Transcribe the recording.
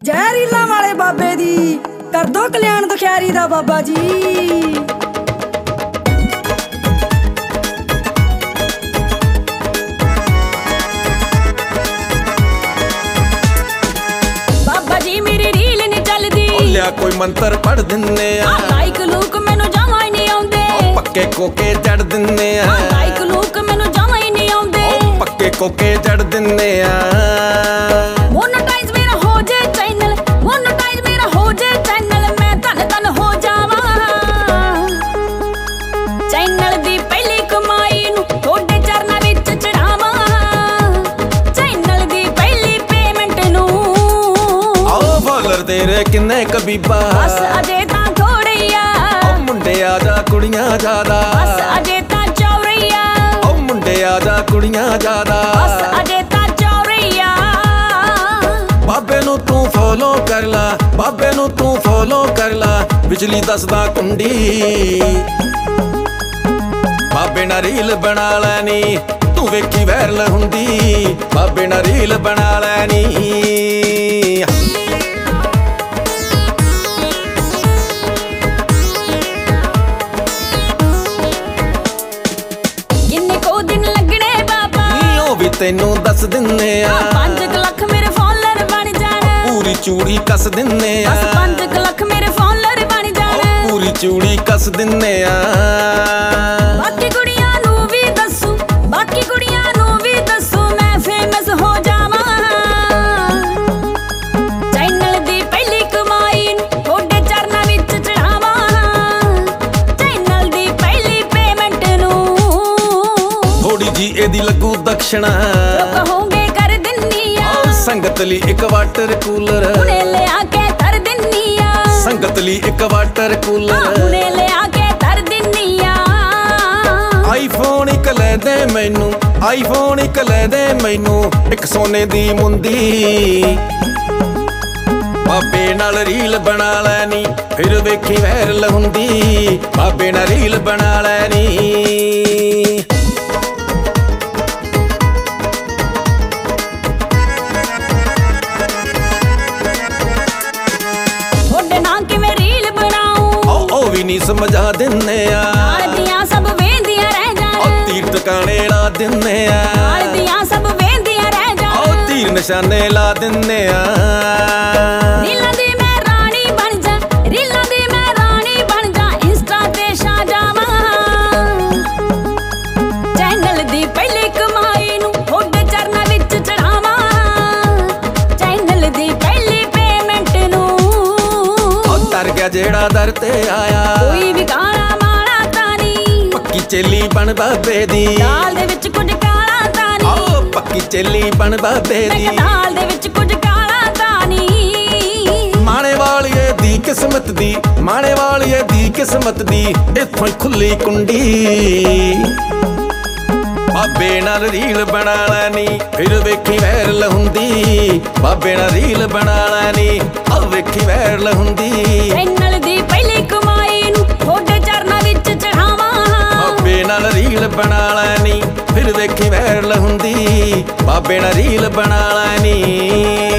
ਜ਼ਹਿਰੀਲਾ ਵਾਲੇ ਬਾਬੇ ਦੀ ਕਰ ਦੋ ਕਲਿਆਣ ਦੁਖਿਆਰੀ ਦਾ ਬਾਬਾ ਜੀ। ਬਾਬਾ ਜੀ ਮੇਰੀ ਰੀਲ ਨੀ ਚੱਲਦੀ, ਲਿਆ ਕੋਈ ਮੰਤਰ ਪੜ ਦਿੰਨੇ ਆ। ਲਾਈਕ ਲੂਕ ਮੈਨੂੰ ਜਮਾਂ ਹੀ ਨਹੀਂ ਆਉਂਦੇ, ਪੱਕੇ ਕੋਕੇ ਚੜ ਦਿੰਨੇ ਆ। ਲਾਈਕ ਲੂਕ ਮੈਨੂੰ ਜਮਾਂ ਹੀ ਨਹੀਂ ਆਉਂਦੇ, ਪੱਕੇ ਕੋਕੇ ਚੜ ਦਿੰਨੇ ਆ। ਮੋਨੇਟਾਈਜ਼ ਮੇਰਾ ਹੋ ਜੇ ਚੈਨਲ, ਮੋਨੇਟਾਈਜ਼ ਮੇਰਾ ਹੋ ਜੇ ਚੈਨਲ, ਮੈਂ ਧੰਨ ਹੋ ਜਾਵਾਂ। ਚੈਨਲ ਦੀ ਪਹਿਲੀ ਕਮਾਈ ਨੂੰ ਤੁਹਾਡੇ ਚਰਨਾਂ ਵਿੱਚ ਚੜਾਵਾਂ, ਚੈਨਲ ਦੀ ਪਹਿਲੀ ਪੇਮੈਂਟ ਨੂੰ। ਆਓ ਫਾਲੋਅਰ ਤੇਰੇ ਕਿੰਨੇ ਕਬੀਬਾ, ਬਸ ਅਜੇ ਤਾਂ ਥੋੜੇ ਆ। ਓ ਮੁੰਡੇ ਆ ਜਾ ਕੁੜੀਆਂ ਜ਼ਿਆਦਾ, ਬਸ ਅਜੇ ਤਾਂ ਚੌਰੇ ਆ। ਓ ਮੁੰਡੇ ਆ ਜਾ ਕੁੜੀਆਂ ਜ਼ਿਆਦਾ। ਬਸ ਅਜੇ ਤਾਂ ਚੌਰੇ ਆ। ਬਾਬੇ ਨੂੰ ਤੂੰ ਫੋਲੋ ਕਰ ਲਾ, ਬਾਬੇ ਨੂੰ ਤੂੰ ਫੋਲੋ ਕਰ ਲਾ, ਬਿਜਲੀ ਦੱਸਦਾ ਕੁੰਡੀ। ਬਾਬੇ ਨਾਲ ਰੀਲ ਬਣਾ ਲੈਣੀ, ਤੂੰ ਵੇਖੀ ਵਾਇਰਲ ਹੁੰਦੀ। ਬਾਬੇ ਨਾਲ ਰੀਲ ਬਣਾ ਲੈਣੀ। ਕਿੰਨੇ ਕੋ ਦਿਨ ਲੱਗਣੇ ਬਾਬਾ, ਨੀ ਉਹ ਵੀ ਤੈਨੂੰ ਦੱਸ ਦਿੰਨੇ ਆ। 5 ਲੱਖ ਮੇਰੇ ਫਾਲੋਅਰ ਬਣ ਜਾਣ, ਪੂਰੀ ਚੂੜੀ ਕੱਸ ਦਿੰਨੇ ਆ। ਬਸ 5 ਲੱਖ ਮੇਰੇ ਫਾਲੋਅਰ ਬਣ ਜਾਣ। ਪੂਰੀ ਚੂੜੀ ਕੱਸ ਦਿੰਨੇ ਆ। ਬਾਕੀ ਕੁੜੀਆਂ ਨੂੰ ਵੀ ਦੱਸੂ, ਬਾਕੀ ਕੁੜੀਆਂ ਨੂੰ ਵੀ ਦੱਸੂ, ਮੈਂ ਫੇਮਸ ਹੋ ਜਾਵਾਂ। ਚੈਨਲ ਦੀ ਪਹਿਲੀ ਕਮਾਈ ਨੂੰ ਤੁਹਾਡੇ ਚਰਨਾਂ ਵਿੱਚ ਚੜਾਵਾਂ, ਚੈਨਲ ਦੀ ਪਹਿਲੀ ਪੇਮੈਂਟ ਨੂੰ। ਥੋੜੀ ਜੀ ਇਹਦੀ ਲੱਗੂ ਦਕਸ਼ਣਾ, ਜੋ ਕਹੋਗੇ ਕਰ ਦਿੰਨੀ ਆ। ਸੰਗਤ ਲਈ ਇੱਕ ਵਾਟਰ ਕੂਲਰ, ਹੁਣੇ ਲਿਆ ਕੇ ਧਰ ਦਿੰਨੀ ਆ। ਸੰਗਤ ਲਈ ਇੱਕ ਵਾਟਰ ਕੂਲਰ। ਹੁਣੇ ਲਿਆ ਕੇ ਧਰ ਦਿੰਨੀ ਆ। ਆਈਫੋਨ ਇੱਕ ਲੈ ਦੇ ਮੈਨੂੰ, ਆਈਫੋਨ ਇੱਕ ਲੈ ਦੇ ਮੈਨੂੰ, ਇੱਕ ਸੋਨੇ ਦੀ ਮੁੰਦੀ। ਬਾਬੇ ਨਾਲ ਰੀਲ ਬਣਾ ਲੈਣੀ, ਫਿਰ ਵੇਖੀ ਵਾਇਰਲ ਹੁੰਦੀ। ਬਾਬੇ ਨਾਲ ਰੀਲ ਬਣਾ ਲੈਣੀ। ਤੁਹਾਡੇ ਨਾਂ ਕਿਵੇਂ ਰੀਲ ਬਣਾਉ, ਉਹ ਵੀ ਨਹੀਂ ਸਮਝਾ ਦਿੰਨੇ ਆ। ਨਾਲ ਦੀਆਂ ਸਭ ਵੇਂਦੀਆਂ ਰਹਿ ਜਾਣ, ਉਹ ਤੀਰ ਟਿਕਾਣੇ ਲਾ ਦਿੰਨੇ ਆ। ਨਾਲ ਦੀਆਂ ਸਭ ਵੇਂਦੀਆਂ ਰਹਿ ਜਾਣ। ਉਹ ਤੀਰ ਨਿਸ਼ਾਨੇ ਲਾ ਦਿੰਨੇ ਆ। ਰੀਲਾਂ ਦੀ ਮੈਂ ਰਾਣੀ ਬਣ ਜਾ, ਰੀਲਾਂ ਦੀ ਮੈਂ ਰਾਣੀ ਬਣ ਜਾ, ਇੰਸਟਾ ਤੇ ਛਾ ਜਾਵਾਂ। ਚੈਨਲ ਦੀ ਪਹਿਲੀ ਕਮਾਈ ਨੂੰ ਤੁਹਾਡੇ ਚਰਨਾਂ ਵਿੱਚ ਚੜਾਵਾਂ, ਚੈਨਲ ਦੀ ਪਹਿਲੀ ਪੇਮੈਂਟ ਨੂੰ। ਉਹ ਤਰ ਗਿਆ ਜਿਹੜਾ ਦਰ ਤੇ ਆਇਆ, ਕੋਈ ਵੀ ਕਾਲਾ ਮਾੜਾ ਤਾਂ ਨੀ, ਪੱਕੀ ਚੇਲੀ ਬਣ ਬਾਬੇ ਦੀ। ਦਾਲ ਦੇ ਵਿੱਚ ਕੁਝ ਕਾਲਾ ਤਾਂ ਨੀ, ਆਓ ਪੱਕੀ ਚੇਲੀ ਬਣ ਬਾਬੇ ਮੈਂ ਦੀ। ਕਿਹਾ ਦਾਲ ਦੇ ਵਿੱਚ ਕੁਝ ਕਾਲਾ ਤਾਂ ਨੀ। ਮਾਣੇ ਵਾਲੀਏ ਦੀ ਕਿਸਮਤ ਦੀ, ਮਾਣੇ ਵਾਲੀਏ ਦੀ ਕਿਸਮਤ ਦੀ, ਇੱਥੋਂ ਹੀ ਖੁੱਲੀ ਕੁੰਡੀ। ਬਾਬੇ ਨਾਲ ਰੀਲ ਬਣਾ ਲੈਣੀ, ਫਿਰ ਵੇਖੀ ਵਾਇਰਲ ਹੁੰਦੀ। ਬਾਬੇ ਨਾਲ ਰੀਲ ਬਣਾ ਲੈਣੀ, ਆ ਵੇਖੀ ਵਾਇਰਲ ਹੁੰਦੀ। ਚੈਨਲ ਦੀ ਪਹਿਲੀ ਕਮਾਈ ਨੂੰ ਤੁਹਾਡੇ ਚਰਨਾਂ ਵਿੱਚ ਚੜਾਵਾਂ, ਬਾਬੇ ਨਾਲ ਰੀਲ ਬਣਾ ਲੈਣੀ, ਫਿਰ ਵੇਖੀ ਵਾਇਰਲ ਹੁੰਦੀ। ਬਾਬੇ ਨਾਲ ਰੀਲ ਬਣਾ ਲੈਣੀ।